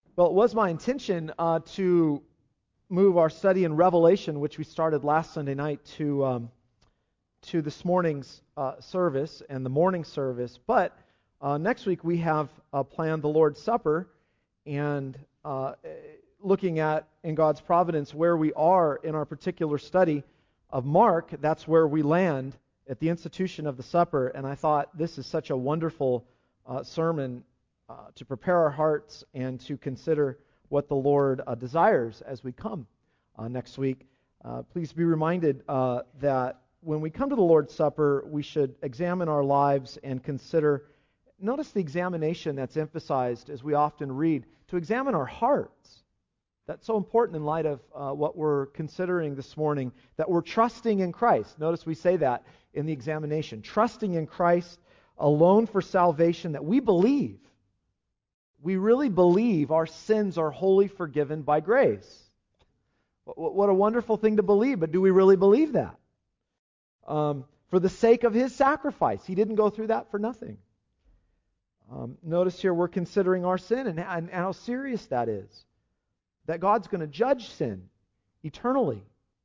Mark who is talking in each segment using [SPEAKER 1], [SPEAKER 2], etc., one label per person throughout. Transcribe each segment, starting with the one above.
[SPEAKER 1] Well, it was my intention to move our study in Revelation, which we started last Sunday night, to this morning's service and the morning service. But next week we have planned the Lord's Supper, and looking at, in God's providence, where we are in our particular study of Mark. That's where we land at the institution of the supper. And I thought this is such a wonderful sermon to prepare our hearts and to consider what the Lord desires as we come next week. Please be reminded that when we come to the Lord's Supper, we should examine our lives and consider, notice the examination that's emphasized as we often read, to examine our hearts. That's so important in light of what we're considering this morning, that we're trusting in Christ. Notice we say that in the examination. Trusting in Christ alone for salvation, that we believe. We really believe our sins are wholly forgiven by grace. What a wonderful thing to believe, but do we really believe that? For the sake of His sacrifice. He didn't go through that for nothing. Notice here we're considering our sin and how serious that is. That God's going to judge sin eternally.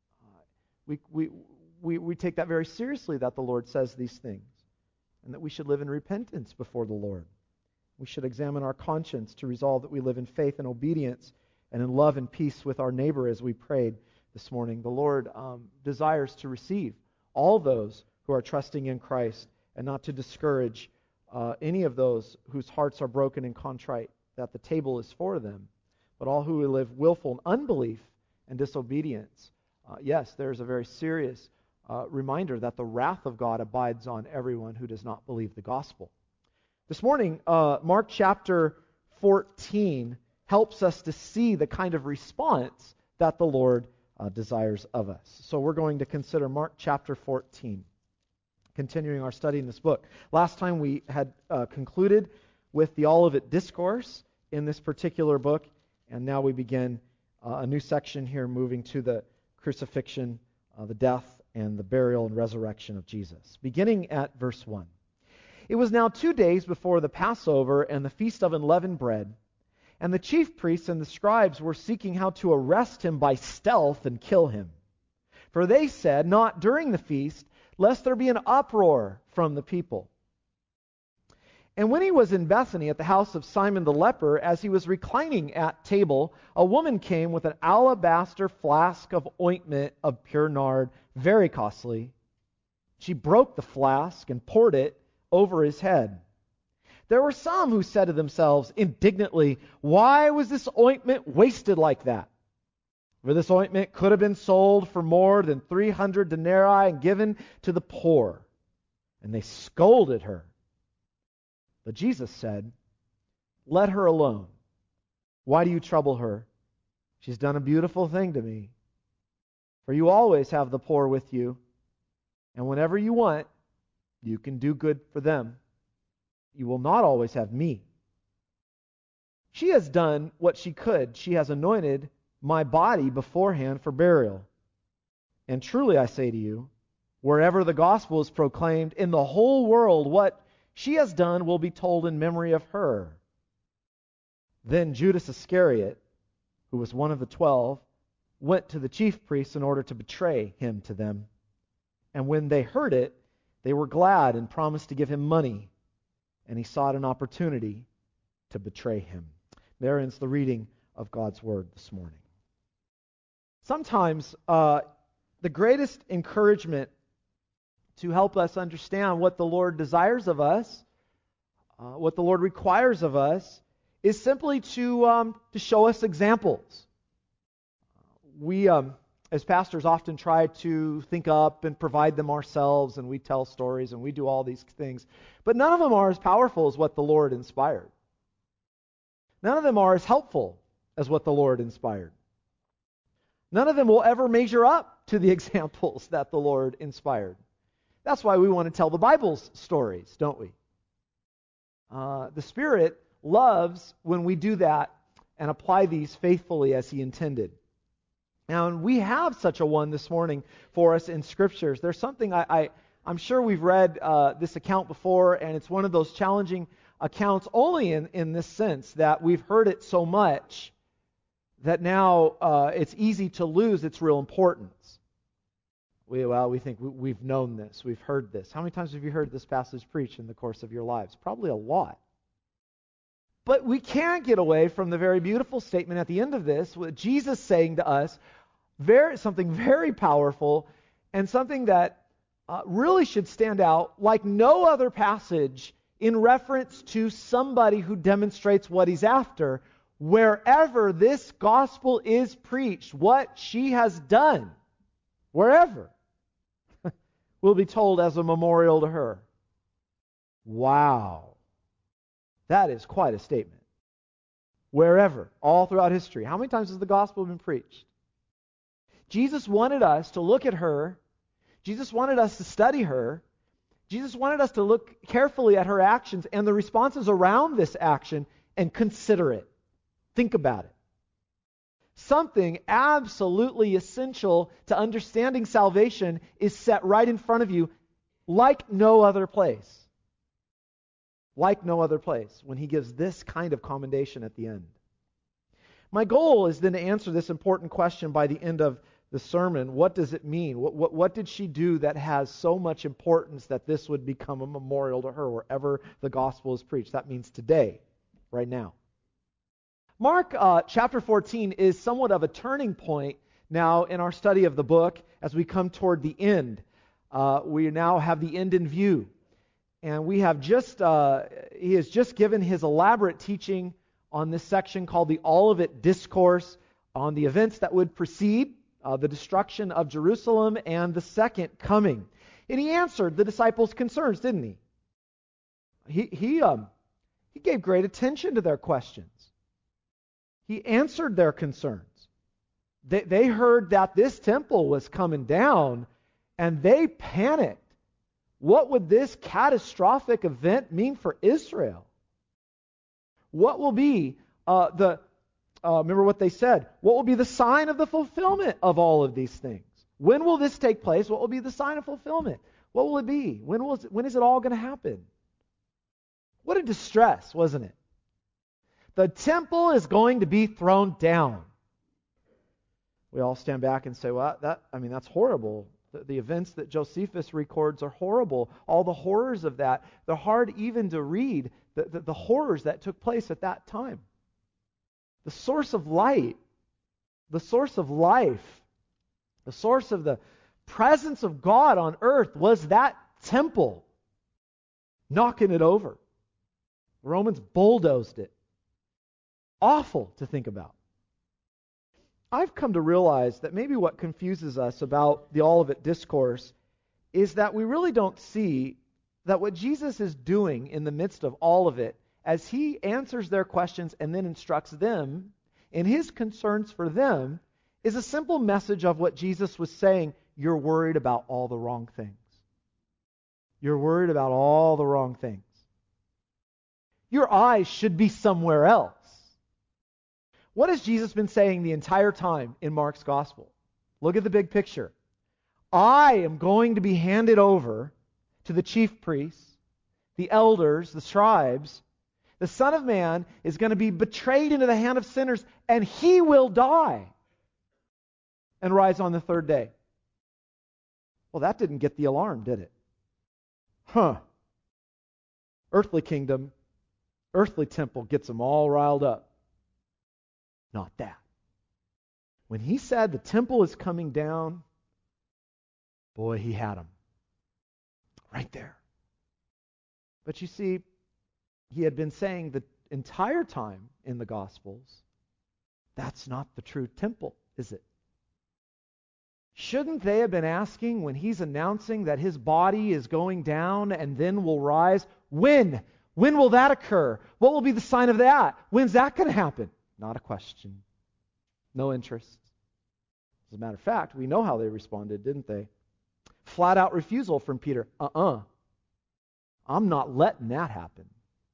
[SPEAKER 1] We take that very seriously, that the Lord says these things. And that we should live in repentance before the Lord. We should examine our conscience to resolve that we live in faith and obedience and in love and peace with our neighbor, as we prayed this morning. The Lord desires to receive all those who are trusting in Christ and not to discourage any of those whose hearts are broken and contrite, that the table is for them. But all who live willful in unbelief and disobedience, yes, there's a very serious reminder that the wrath of God abides on everyone who does not believe the gospel. This morning, Mark chapter 14 helps us to see the kind of response that the Lord desires of us. So we're going to consider Mark chapter 14, continuing our study in this book. Last time we had concluded with the Olivet Discourse in this particular book, and now we begin a new section here, moving to the crucifixion, the death, and the burial and resurrection of Jesus. Beginning at verse 1. It was now 2 days before the Passover and the Feast of Unleavened Bread, and the chief priests and the scribes were seeking how to arrest him by stealth and kill him. For they said, not during the feast, lest there be an uproar from the people. And when he was in Bethany at the house of Simon the leper, as he was reclining at table, a woman came with an alabaster flask of ointment of pure nard, very costly. She broke the flask and poured it over his head. There were some who said to themselves indignantly, why was this ointment wasted like that? For this ointment could have been sold for more than 300 denarii and given to the poor. And they scolded her. But Jesus said, let her alone. Why do you trouble her? She's done a beautiful thing to me. For you always have the poor with you, and whenever you want, you can do good for them. You will not always have me. She has done what she could. She has anointed my body beforehand for burial. And truly I say to you, wherever the gospel is proclaimed in the whole world, what she has done will be told in memory of her. Then Judas Iscariot, who was one of the 12, went to the chief priests in order to betray him to them. And when they heard it, they were glad and promised to give him money. And he sought an opportunity to betray him. There ends the reading of God's Word this morning. Sometimes the greatest encouragement to help us understand what the Lord desires of us, what the Lord requires of us, is simply to show us examples. We, as pastors, often try to think up and provide them ourselves, and we tell stories and we do all these things. But none of them are as powerful as what the Lord inspired. None of them are as helpful as what the Lord inspired. None of them will ever measure up to the examples that the Lord inspired. That's why we want to tell the Bible's stories, don't we? The Spirit loves when we do that and apply these faithfully as He intended. Now, and we have such a one this morning for us in Scriptures. There's something I'm sure we've read this account before, and it's one of those challenging accounts only in this sense that we've heard it so much that now it's easy to lose its real importance. We think we've known this, we've heard this. How many times have you heard this passage preached in the course of your lives? Probably a lot. But we can't get away from the very beautiful statement at the end of this, with Jesus saying to us something very powerful and something that really should stand out like no other passage in reference to somebody who demonstrates what he's after. Wherever this gospel is preached, what she has done, wherever, will be told as a memorial to her. Wow. That is quite a statement. Wherever, all throughout history. How many times has the gospel been preached? Jesus wanted us to look at her. Jesus wanted us to study her. Jesus wanted us to look carefully at her actions and the responses around this action and consider it. Think about it. Something absolutely essential to understanding salvation is set right in front of you like no other place. Like no other place when he gives this kind of commendation at the end. My goal is then to answer this important question by the end of the sermon. What does it mean? What did she do that has so much importance that this would become a memorial to her wherever the gospel is preached? That means today, right now. Mark chapter 14 is somewhat of a turning point now in our study of the book as we come toward the end. We now have the end in view. And we have he has just given his elaborate teaching on this section called the Olivet Discourse on the events that would precede the destruction of Jerusalem and the second coming. And he answered the disciples' concerns, didn't he? He gave great attention to their questions. He answered their concerns. They heard that this temple was coming down, and they panicked. What would this catastrophic event mean for Israel? What will be remember what they said, what will be the sign of the fulfillment of all of these things? When will this take place? What will be the sign of fulfillment? What will it be? When is it all going to happen? What a distress, wasn't it? The temple is going to be thrown down. We all stand back and say, well, that's horrible. The events that Josephus records are horrible. All the horrors of that. They're hard even to read, the horrors that took place at that time. The source of light, the source of life, the source of the presence of God on earth was that temple, knocking it over. The Romans bulldozed it. Awful to think about. I've come to realize that maybe what confuses us about the Olivet Discourse is that we really don't see that what Jesus is doing in the midst of all of it, as he answers their questions and then instructs them in his concerns for them, is a simple message of what Jesus was saying. You're worried about all the wrong things. You're worried about all the wrong things. Your eyes should be somewhere else. What has Jesus been saying the entire time in Mark's gospel? Look at the big picture. I am going to be handed over to the chief priests, the elders, the scribes. The Son of Man is going to be betrayed into the hand of sinners, and he will die and rise on the third day. Well, that didn't get the alarm, did it? Earthly kingdom, earthly temple gets them all riled up. Not that. When he said the temple is coming down, boy, he had them. Right there. But you see, he had been saying the entire time in the Gospels, that's not the true temple, is it? Shouldn't they have been asking when he's announcing that his body is going down and then will rise, when? When will that occur? What will be the sign of that? When's that going to happen? Not a question. No interest. As a matter of fact, we know how they responded, didn't they? Flat out refusal from Peter. I'm not letting that happen.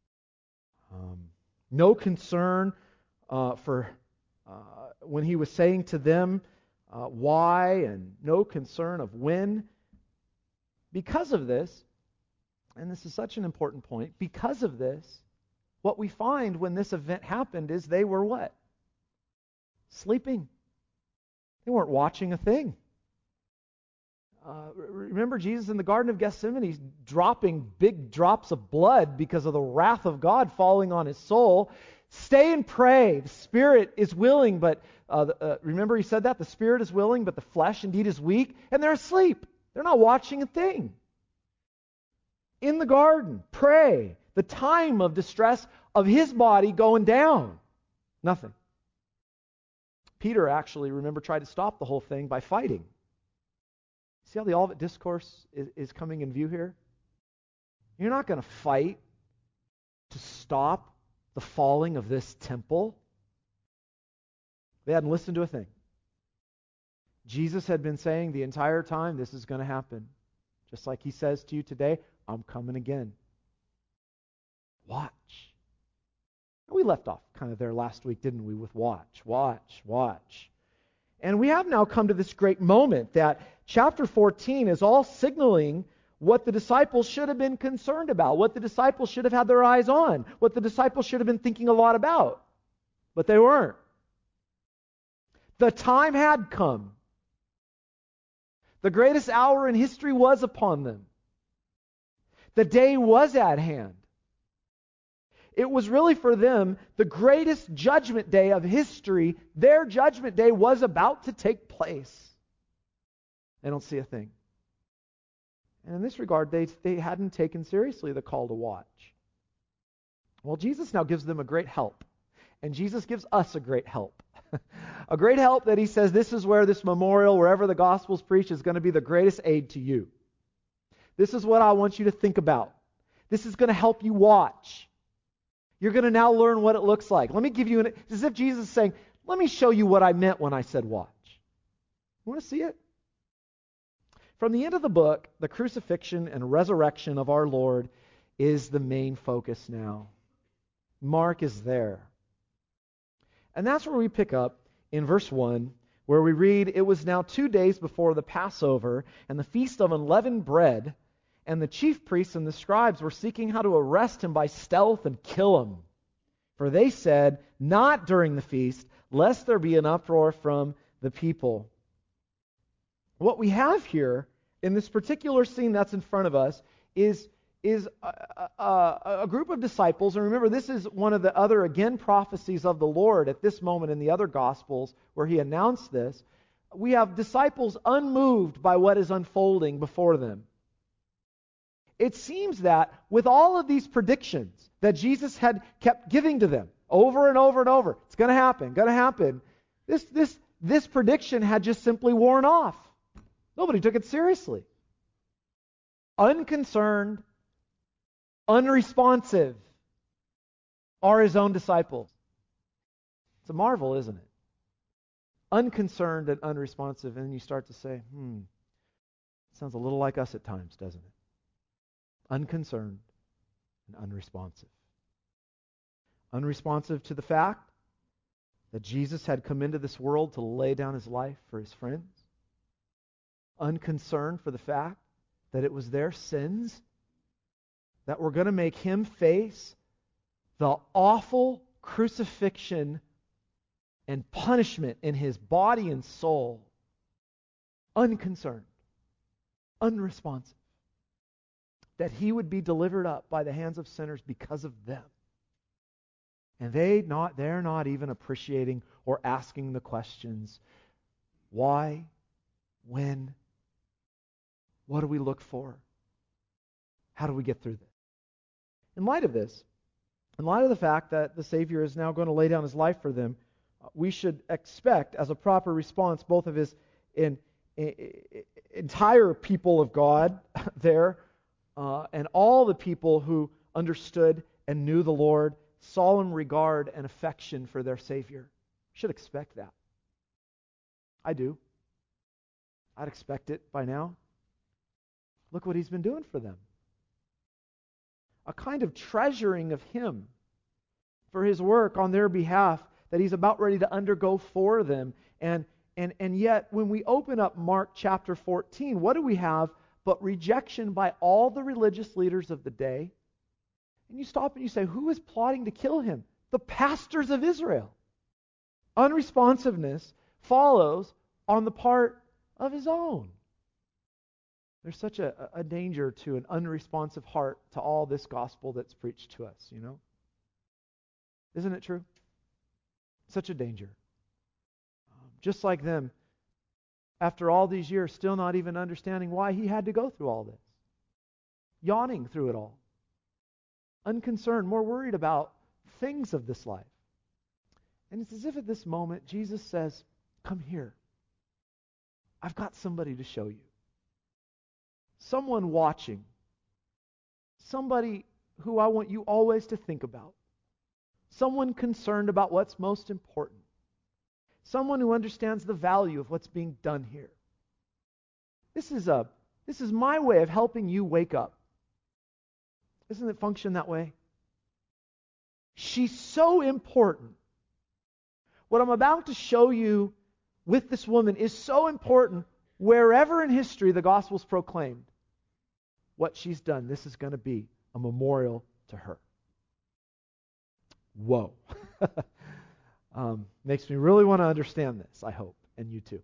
[SPEAKER 1] No concern for when he was saying to them why, and no concern of when. Because of this, and this is such an important point, because of this, what we find when this event happened is they were what? Sleeping. They weren't watching a thing. Remember Jesus in the Garden of Gethsemane dropping big drops of blood because of the wrath of God falling on his soul. Stay and pray. The spirit is willing, but remember he said that? The spirit is willing, but the flesh indeed is weak. And they're asleep. They're not watching a thing. In the garden, pray. The time of distress of his body going down. Nothing. Peter actually, remember, tried to stop the whole thing by fighting. See how the Olivet Discourse is coming in view here? You're not going to fight to stop the falling of this temple. They hadn't listened to a thing. Jesus had been saying the entire time, this is going to happen. Just like he says to you today, I'm coming again. Watch. We left off kind of there last week, didn't we, with watch, watch, watch. And we have now come to this great moment that chapter 14 is all signaling what the disciples should have been concerned about, what the disciples should have had their eyes on, what the disciples should have been thinking a lot about. But they weren't. The time had come. The greatest hour in history was upon them. The day was at hand. It was really for them the greatest judgment day of history. Their judgment day was about to take place. They don't see a thing. And in this regard, they hadn't taken seriously the call to watch. Well, Jesus now gives them a great help. And Jesus gives us a great help. A great help that he says this is where this memorial, wherever the gospel's preached, is going to be the greatest aid to you. This is what I want you to think about. This is going to help you watch. You're going to now learn what it looks like. Let me give you it's as if Jesus is saying, let me show you what I meant when I said watch. You want to see it? From the end of the book, the crucifixion and resurrection of our Lord is the main focus now. Mark is there. And that's where we pick up in verse 1, where we read, it was now 2 days before the Passover and the feast of unleavened bread, and the chief priests and the scribes were seeking how to arrest him by stealth and kill him. For they said, not during the feast, lest there be an uproar from the people. What we have here in this particular scene that's in front of us is a group of disciples. And remember, this is one of the other, again, prophecies of the Lord at this moment in the other Gospels where he announced this. We have disciples unmoved by what is unfolding before them. It seems that with all of these predictions that Jesus had kept giving to them over and over and over, it's going to happen, this prediction had just simply worn off. Nobody took it seriously. Unconcerned, unresponsive are his own disciples. It's a marvel, isn't it? Unconcerned and unresponsive, and then you start to say, sounds a little like us at times, doesn't it? Unconcerned and unresponsive. Unresponsive to the fact that Jesus had come into this world to lay down his life for his friends. Unconcerned for the fact that it was their sins that were going to make him face the awful crucifixion and punishment in his body and soul. Unconcerned, unresponsive. That he would be delivered up by the hands of sinners because of them. And they're not even appreciating or asking the questions, why, when, what do we look for? How do we get through this? In light of this, in light of the fact that the Savior is now going to lay down his life for them, we should expect as a proper response both of his entire people of God there, and all the people who understood and knew the Lord, solemn regard and affection for their Savior. Should expect that. I do. I'd expect it by now. Look what he's been doing for them. A kind of treasuring of him for his work on their behalf that he's about ready to undergo for them. And yet, when we open up Mark chapter 14, what do we have but rejection by all the religious leaders of the day? And you stop and you say, who is plotting to kill him? The pastors of Israel. Unresponsiveness follows on the part of his own. There's such a danger to an unresponsive heart to all this gospel that's preached to us, Isn't it true? Such a danger. Just like them, after all these years, still not even understanding why he had to go through all this. Yawning through it all. Unconcerned, more worried about things of this life. And it's as if at this moment, Jesus says, come here. I've got somebody to show you. Someone watching. Somebody who I want you always to think about. Someone concerned about what's most important. Someone who understands the value of what's being done here. This is my way of helping you wake up. Doesn't it function that way? She's so important. What I'm about to show you with this woman is so important wherever in history the gospel's proclaimed. What she's done, this is going to be a memorial to her. Whoa. Makes me really want to understand this, I hope, and you too.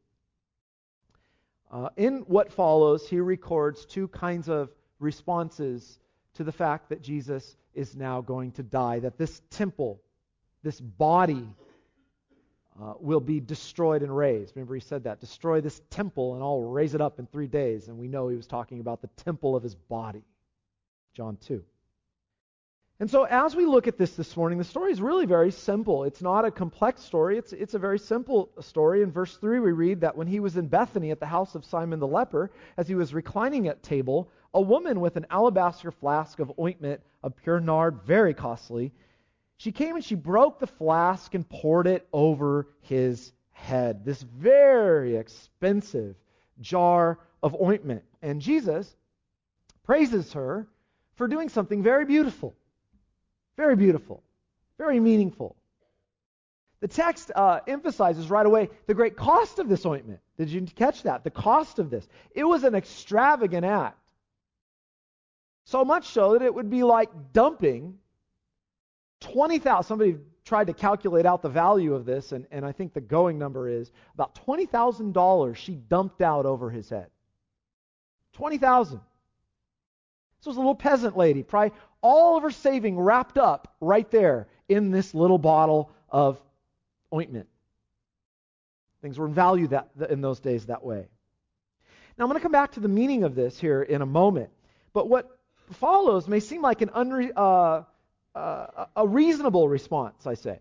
[SPEAKER 1] In what follows, he records two kinds of responses to the fact that Jesus is now going to die, that this temple, this body, will be destroyed and raised. Remember he said that, destroy this temple and I'll raise it up in 3 days. And we know he was talking about the temple of his body. John 2. And so as we look at this morning, the story is really very simple. It's not a complex story. It's a very simple story. In verse 3 we read that when he was in Bethany at the house of Simon the leper, as he was reclining at table, a woman with an alabaster flask of ointment of pure nard, very costly, she came and she broke the flask and poured it over his head. This very expensive jar of ointment. And Jesus praises her for doing something very beautiful. Very beautiful. Very meaningful. The text emphasizes right away the great cost of this ointment. Did you catch that? The cost of this. It was an extravagant act. So much so that it would be like dumping 20,000. Somebody tried to calculate out the value of this, and I think the going number is about $20,000 she dumped out over his head. 20,000. This was a little peasant lady, probably all of her saving wrapped up right there in this little bottle of ointment. Things were in value in those days that way. Now I'm going to come back to the meaning of this here in a moment, but what follows may seem like a reasonable response, I say.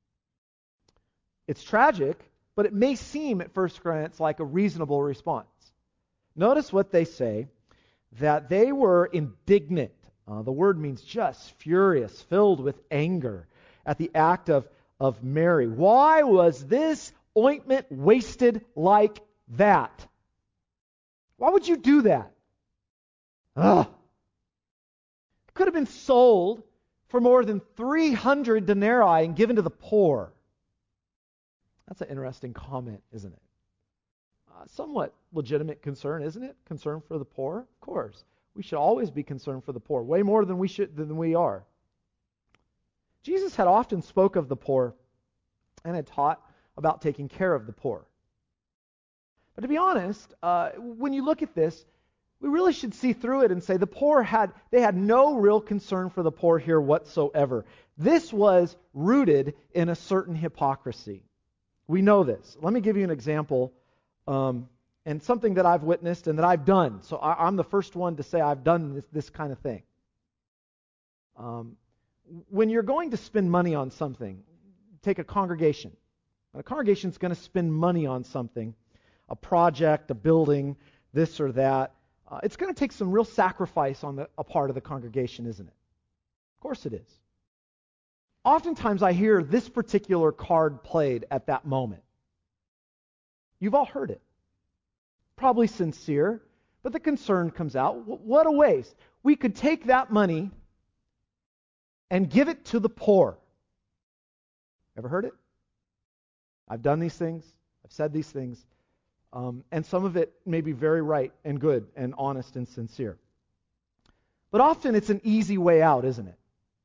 [SPEAKER 1] It's tragic, but it may seem at first glance like a reasonable response. Notice what they say, that they were indignant. The word means just, furious, filled with anger at the act of Mary. Why was this ointment wasted like that? Why would you do that? It could have been sold for more than 300 denarii and given to the poor. That's an interesting comment, isn't it? Somewhat legitimate concern, isn't it? Concern for the poor? Of course. We should always be concerned for the poor, way more than we are. Jesus had often spoke of the poor and had taught about taking care of the poor. But to be honest, when you look at this, we really should see through it and say the poor had no real concern for the poor here whatsoever. This was rooted in a certain hypocrisy. We know this. Let me give you an example, and something that I've witnessed and that I've done. So I'm the first one to say I've done this kind of thing. When you're going to spend money on something, take a congregation. A congregation is going to spend money on something, a project, a building, this or that. It's going to take some real sacrifice on a part of the congregation, isn't it? Of course it is. Oftentimes I hear this particular card played at that moment. You've all heard it. Probably sincere, but the concern comes out. What a waste. We could take that money and give it to the poor. Ever heard it? I've done these things. I've said these things. And some of it may be very right and good and honest and sincere. But often it's an easy way out, isn't it?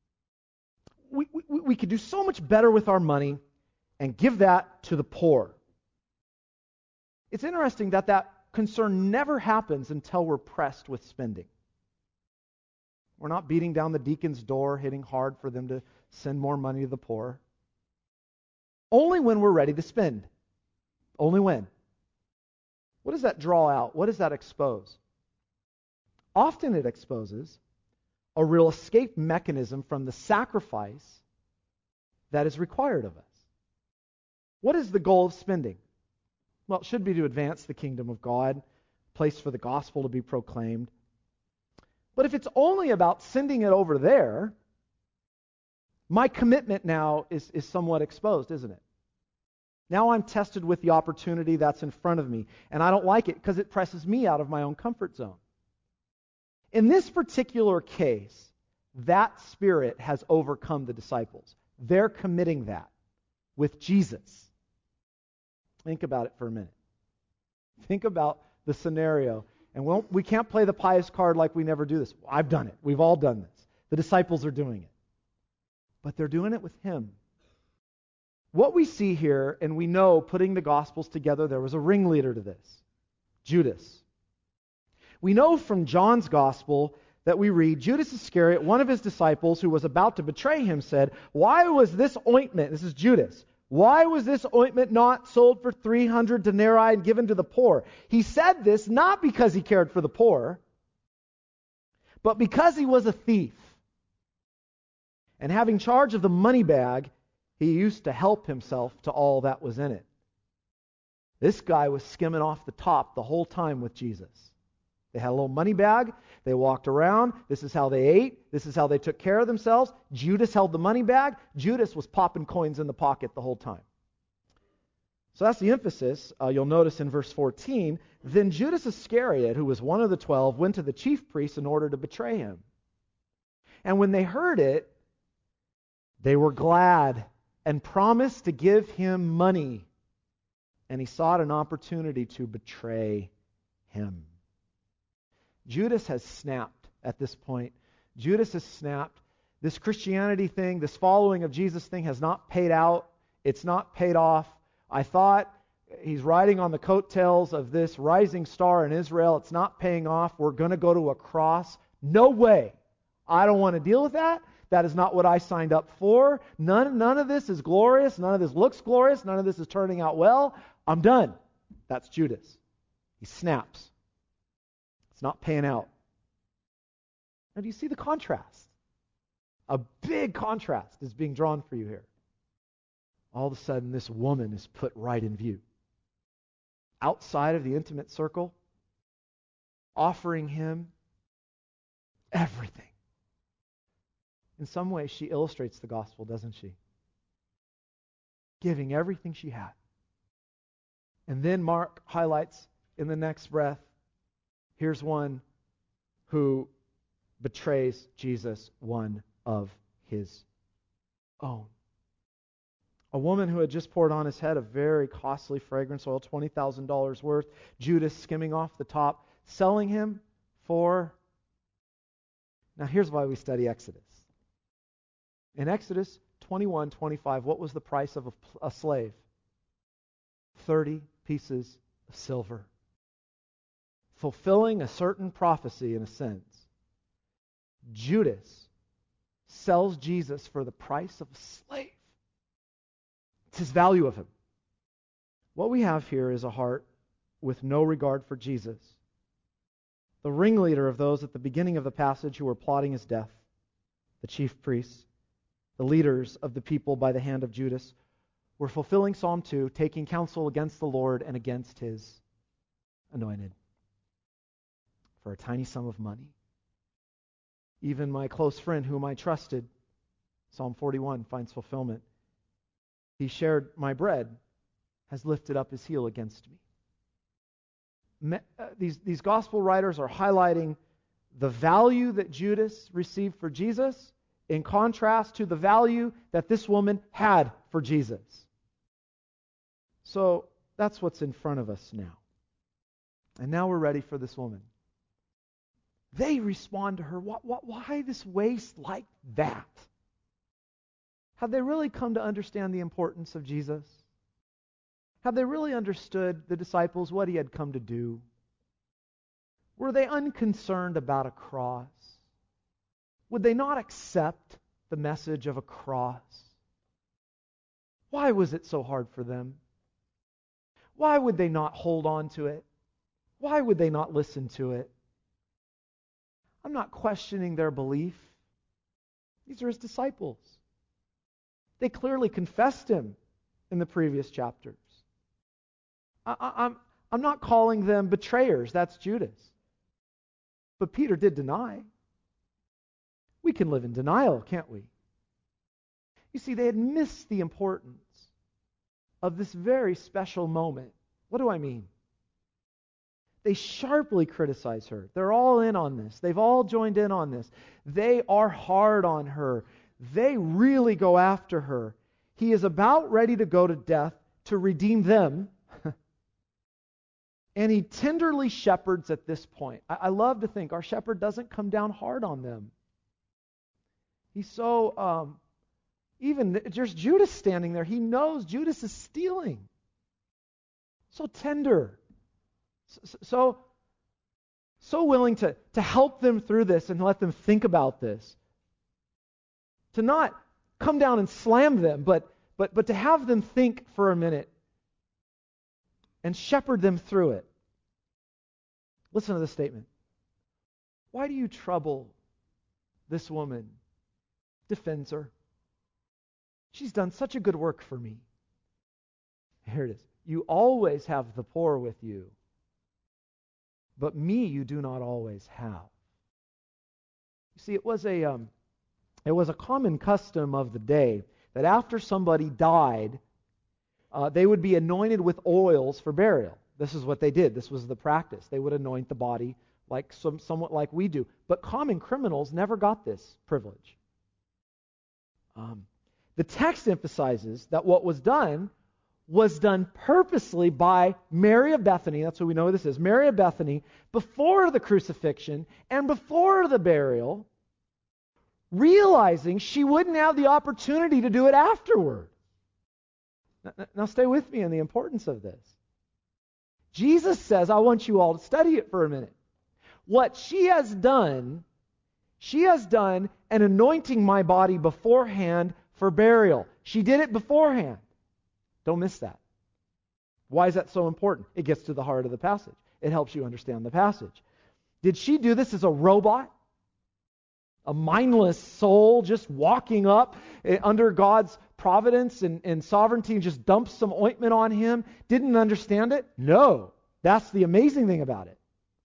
[SPEAKER 1] we could do so much better with our money and give that to the poor. It's interesting that that concern never happens until we're pressed with spending. We're not beating down the deacon's door, hitting hard for them to send more money to the poor. Only when we're ready to spend. Only when. What does that draw out? What does that expose? Often it exposes a real escape mechanism from the sacrifice that is required of us. What is the goal of spending? Well, it should be to advance the kingdom of God, place for the gospel to be proclaimed. But if it's only about sending it over there, my commitment now is somewhat exposed, isn't it? Now I'm tested with the opportunity that's in front of me, and I don't like it because it presses me out of my own comfort zone. In this particular case, that spirit has overcome the disciples. They're committing that with Jesus. Think about it for a minute. Think about the scenario. And we can't play the pious card like we never do this. I've done it. We've all done this. The disciples are doing it. But they're doing it with him. What we see here, and we know putting the Gospels together, there was a ringleader to this. Judas. We know from John's Gospel that we read, Judas Iscariot, one of his disciples who was about to betray him, said, "Why was this ointment," this is Judas, "why was this ointment not sold for 300 denarii and given to the poor?" He said this not because he cared for the poor, but because he was a thief. And having charge of the money bag, he used to help himself to all that was in it. This guy was skimming off the top the whole time with Jesus. They had a little money bag. They walked around. This is how they ate. This is how they took care of themselves. Judas held the money bag. Judas was popping coins in the pocket the whole time. So that's the emphasis. You'll notice in verse 14, then Judas Iscariot, who was one of the 12, went to the chief priests in order to betray him. And when they heard it, they were glad and promised to give him money. And he sought an opportunity to betray him. Judas has snapped at this point. Judas has snapped. This Christianity thing, this following of Jesus thing has not paid out. It's not paid off. I thought he's riding on the coattails of this rising star in Israel. It's not paying off. We're going to go to a cross. No way. I don't want to deal with that. That is not what I signed up for. None of this is glorious. None of this looks glorious. None of this is turning out well. I'm done. That's Judas. He snaps. It's not paying out. Now, do you see the contrast? A big contrast is being drawn for you here. All of a sudden, this woman is put right in view. Outside of the intimate circle, offering him everything. In some ways, she illustrates the gospel, doesn't she? Giving everything she had. And then Mark highlights in the next breath, here's one who betrays Jesus, one of his own. A woman who had just poured on his head a very costly fragrance oil, $20,000 worth. Judas skimming off the top, selling him for... Now here's why we study Exodus. In Exodus 21:25, what was the price of a slave? 30 pieces of silver. Fulfilling a certain prophecy in a sense. Judas sells Jesus for the price of a slave. It's his value of him. What we have here is a heart with no regard for Jesus. The ringleader of those at the beginning of the passage who were plotting his death, the chief priests, the leaders of the people by the hand of Judas, were fulfilling Psalm 2, taking counsel against the Lord and against his anointed for a tiny sum of money. Even my close friend whom I trusted, Psalm 41 finds fulfillment. He shared my bread, has lifted up his heel against me. These gospel writers are highlighting the value that Judas received for Jesus in contrast to the value that this woman had for Jesus. So that's what's in front of us now. And now we're ready for this woman. They respond to her, why this waste like that? Have they really come to understand the importance of Jesus? Have they really understood, the disciples, what he had come to do? Were they unconcerned about a cross? Would they not accept the message of a cross? Why was it so hard for them? Why would they not hold on to it? Why would they not listen to it? I'm not questioning their belief. These are his disciples. They clearly confessed him in the previous chapters. I'm not calling them betrayers. That's Judas. But Peter did deny. We can live in denial, can't we? You see, they had missed the importance of this very special moment. What do I mean? They sharply criticize her. They're all in on this. They've all joined in on this. They are hard on her. They really go after her. He is about ready to go to death to redeem them. And he tenderly shepherds at this point. I love to think our shepherd doesn't come down hard on them. He's so, even there's Judas standing there. He knows Judas is stealing. So tender. So willing to help them through this and let them think about this. To not come down and slam them, but to have them think for a minute and shepherd them through it. Listen to this statement. Why do you trouble this woman? Defends her. She's done such a good work for me. Here it is. You always have the poor with you, but me you do not always have. You see, it was a common custom of the day that after somebody died, they would be anointed with oils for burial. This is what they did. This was the practice. They would anoint the body like somewhat like we do. But common criminals never got this privilege. The text emphasizes that what was done purposely by Mary of Bethany. That's who we know who this is. Mary of Bethany, before the crucifixion and before the burial, realizing she wouldn't have the opportunity to do it afterward. Now stay with me in the importance of this. Jesus says, I want you all to study it for a minute. What she has done an anointing my body beforehand for burial. She did it beforehand. Don't miss that. Why is that so important? It gets to the heart of the passage. It helps you understand the passage. Did she do this as a robot? A mindless soul just walking up under God's providence and sovereignty and just dumps some ointment on him? Didn't understand it? No. That's the amazing thing about it.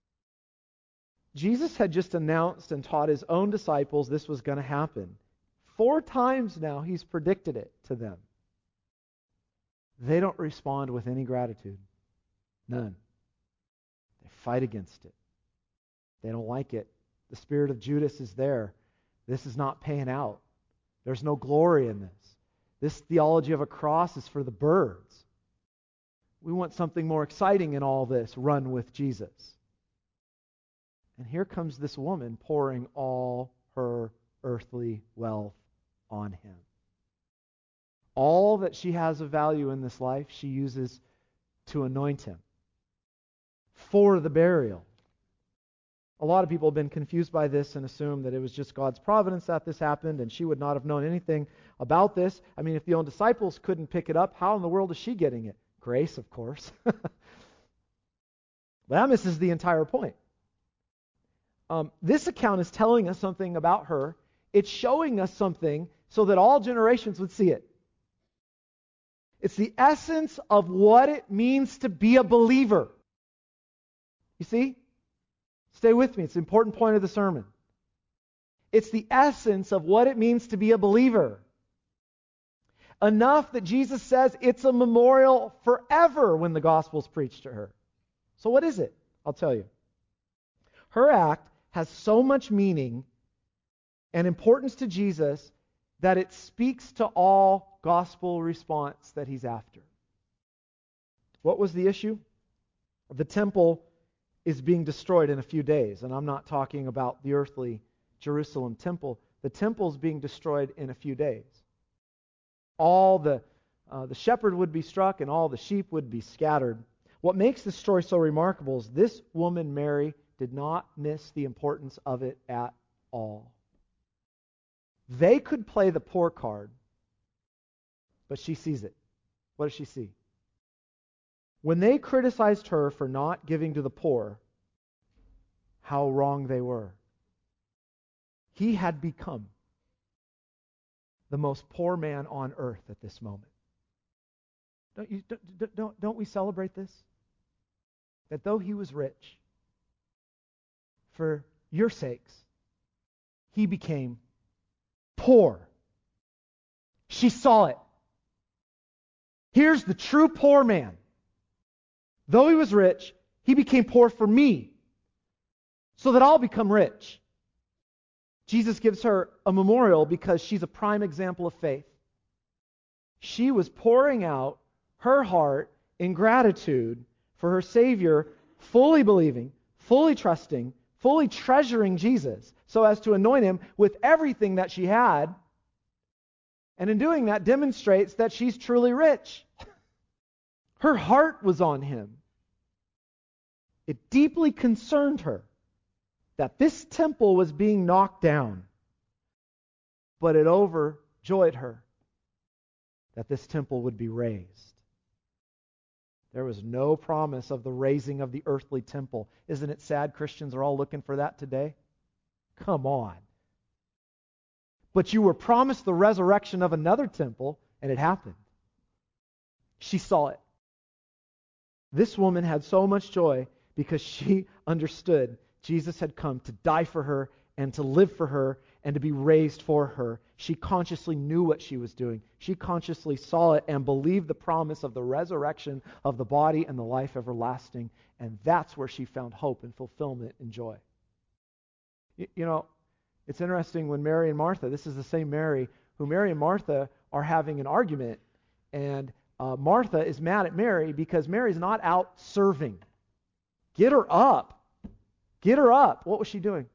[SPEAKER 1] Jesus had just announced and taught his own disciples this was going to happen. 4 times now he's predicted it to them. They don't respond with any gratitude. None. They fight against it. They don't like it. The spirit of Judas is there. This is not paying out. There's no glory in this. This theology of a cross is for the birds. We want something more exciting in all this. Run with Jesus. And here comes this woman pouring all her earthly wealth on him. All that she has of value in this life, she uses to anoint him for the burial. A lot of people have been confused by this and assume that it was just God's providence that this happened and she would not have known anything about this. I mean, if the own disciples couldn't pick it up, how in the world is she getting it? Grace, of course. But that misses the entire point. This account is telling us something about her. It's showing us something so that all generations would see it. It's the essence of what it means to be a believer. You see? Stay with me. It's an important point of the sermon. It's the essence of what it means to be a believer. Enough that Jesus says it's a memorial forever when the gospel's preached to her. So what is it? I'll tell you. Her act has so much meaning and importance to Jesus that it speaks to all gospel response that he's after. What was the issue? The temple is being destroyed in a few days, and I'm not talking about the earthly Jerusalem temple. The temple is being destroyed in a few days. All the shepherd would be struck and all the sheep would be scattered. What makes this story so remarkable is this woman, Mary, did not miss the importance of it at all. They could play the poor card, but she sees it. What does she see? When they criticized her for not giving to the poor, how wrong they were. He had become the most poor man on earth at this moment. Don't we celebrate this? That though he was rich, for your sakes, he became poor. She saw it. Here's the true poor man. Though he was rich, he became poor for me, so that I'll become rich. Jesus gives her a memorial because she's a prime example of faith. She was pouring out her heart in gratitude for her Savior, fully believing, fully trusting, fully treasuring Jesus, so as to anoint him with everything that she had. And in doing that, demonstrates that she's truly rich. Her heart was on him. It deeply concerned her that this temple was being knocked down. But it overjoyed her that this temple would be raised. There was no promise of the raising of the earthly temple. Isn't it sad Christians are all looking for that today? Come on. But you were promised the resurrection of another temple, and it happened. She saw it. This woman had so much joy because she understood Jesus had come to die for her and to live for her and to be raised for her. She consciously knew what she was doing. She consciously saw it and believed the promise of the resurrection of the body and the life everlasting. And that's where she found hope and fulfillment and joy. You know, it's interesting when Mary and Martha, this is the same Mary, who Mary and Martha are having an argument. And Martha is mad at Mary because Mary's not out serving. Get her up. Get her up. What was she doing?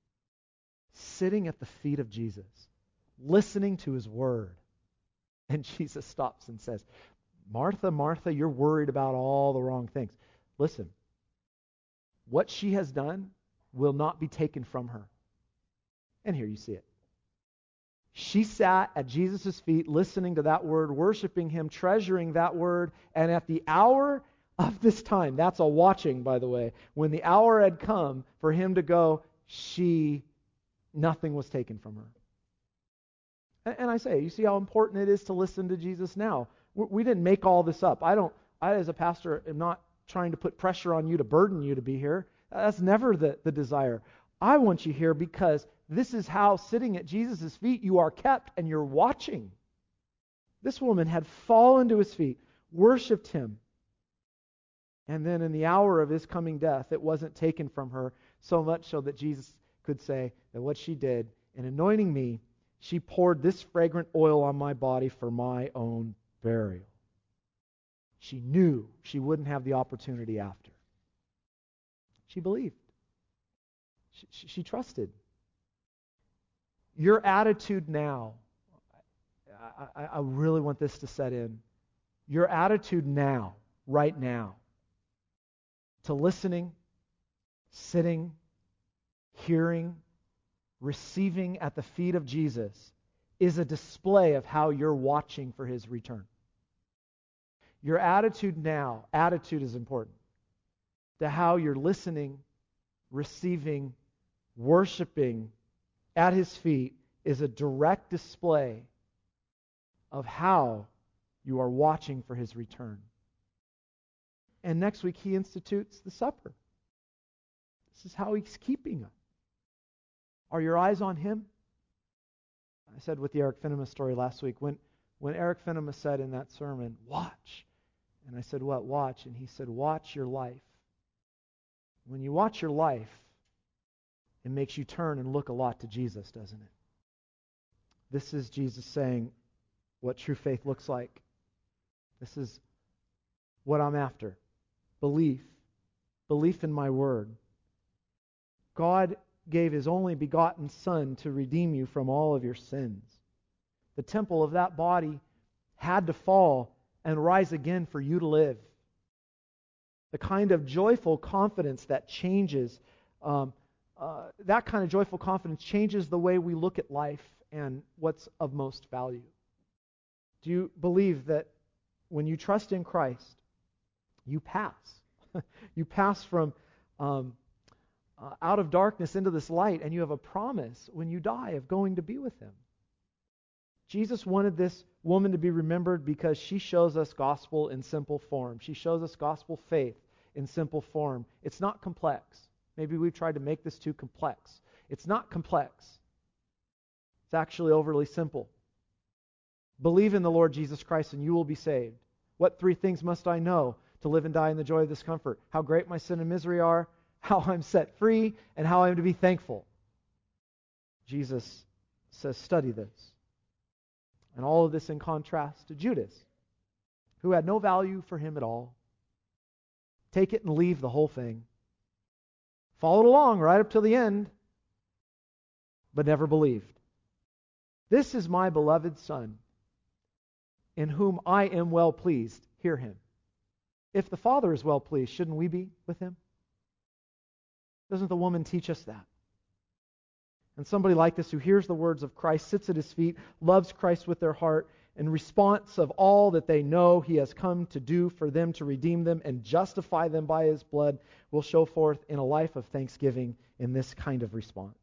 [SPEAKER 1] Sitting at the feet of Jesus, listening to his word. And Jesus stops and says, Martha, Martha, you're worried about all the wrong things. Listen, what she has done will not be taken from her. And here you see it. She sat at Jesus' feet, listening to that word, worshiping him, treasuring that word, and at the hour of this time, that's a watching, by the way, when the hour had come for him to go, nothing was taken from her. And I say, you see how important it is to listen to Jesus now. We didn't make all this up. I as a pastor, am not trying to put pressure on you to burden you to be here. That's never the desire. I want you here because this is how, sitting at Jesus' feet, you are kept and you're watching. This woman had fallen to his feet, worshipped him. And then in the hour of his coming death, it wasn't taken from her, so much so that Jesus could say that what she did in anointing me, she poured this fragrant oil on my body for my own burial. She knew she wouldn't have the opportunity after. She believed. She trusted. Your attitude now, I really want this to set in. Your attitude now, right now, to listening, sitting, hearing, receiving at the feet of Jesus is a display of how you're watching for his return. Your attitude now, attitude is important, to how you're listening, receiving, worshiping at his feet is a direct display of how you are watching for his return. And next week he institutes the supper. This is how he's keeping us. Are your eyes on him? I said with the Eric Finema story last week, when Eric Finema said in that sermon, watch. And I said, what, watch? And he said, watch your life. When you watch your life, it makes you turn and look a lot to Jesus, doesn't it? This is Jesus saying what true faith looks like. This is what I'm after. Belief. Belief in my word. God gave his only begotten Son to redeem you from all of your sins. The temple of that body had to fall and rise again for you to live. The kind of joyful confidence that changes, that kind of joyful confidence changes the way we look at life and what's of most value. Do you believe that when you trust in Christ, you pass? You pass from out of darkness into this light, and you have a promise when you die of going to be with Him. Jesus wanted this woman to be remembered because she shows us gospel in simple form. She shows us gospel faith in simple form. It's not complex. Maybe we've tried to make this too complex. It's not complex. It's actually overly simple. Believe in the Lord Jesus Christ and you will be saved. What 3 things must I know to live and die in the joy of this comfort? How great my sin and misery are, how I'm set free, and how I am to be thankful. Jesus says, study this. And all of this in contrast to Judas, who had no value for him at all. Take it and leave the whole thing. Followed along right up till the end, but never believed. This is my beloved Son, in whom I am well pleased. Hear Him. If the Father is well pleased, shouldn't we be with Him? Doesn't the woman teach us that? And somebody like this who hears the words of Christ, sits at His feet, loves Christ with their heart, in response of all that they know He has come to do for them, to redeem them and justify them by His blood, will show forth in a life of thanksgiving in this kind of response.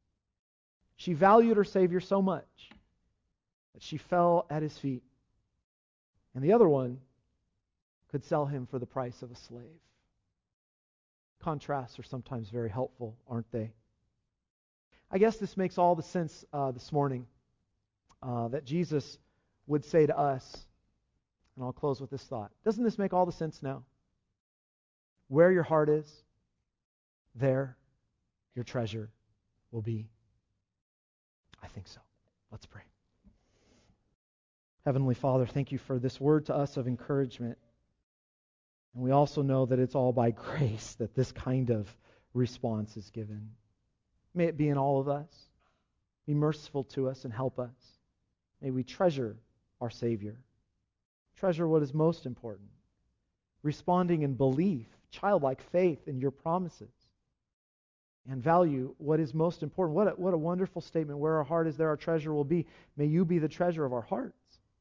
[SPEAKER 1] She valued her Savior so much that she fell at His feet. And the other one could sell Him for the price of a slave. Contrasts are sometimes very helpful, aren't they? I guess this makes all the sense this morning that Jesus would say to us, and I'll close with this thought. Doesn't this make all the sense now? Where your heart is, there your treasure will be. I think so. Let's pray. Heavenly Father, thank you for this word to us of encouragement. And we also know that it's all by grace that this kind of response is given. May it be in all of us. Be merciful to us and help us. May we treasure our Savior. Treasure what is most important. Responding in belief, childlike faith in your promises. And value what is most important. What a wonderful statement. Where our heart is, there our treasure will be. May you be the treasure of our hearts.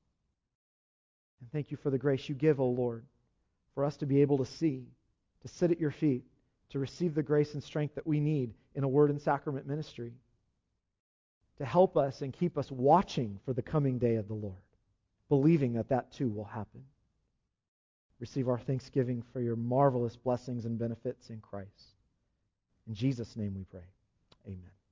[SPEAKER 1] And thank you for the grace you give, O Lord, for us to be able to see, to sit at your feet, to receive the grace and strength that we need in a word and sacrament ministry, to help us and keep us watching for the coming day of the Lord, believing that that too will happen. Receive our thanksgiving for your marvelous blessings and benefits in Christ. In Jesus' name we pray. Amen.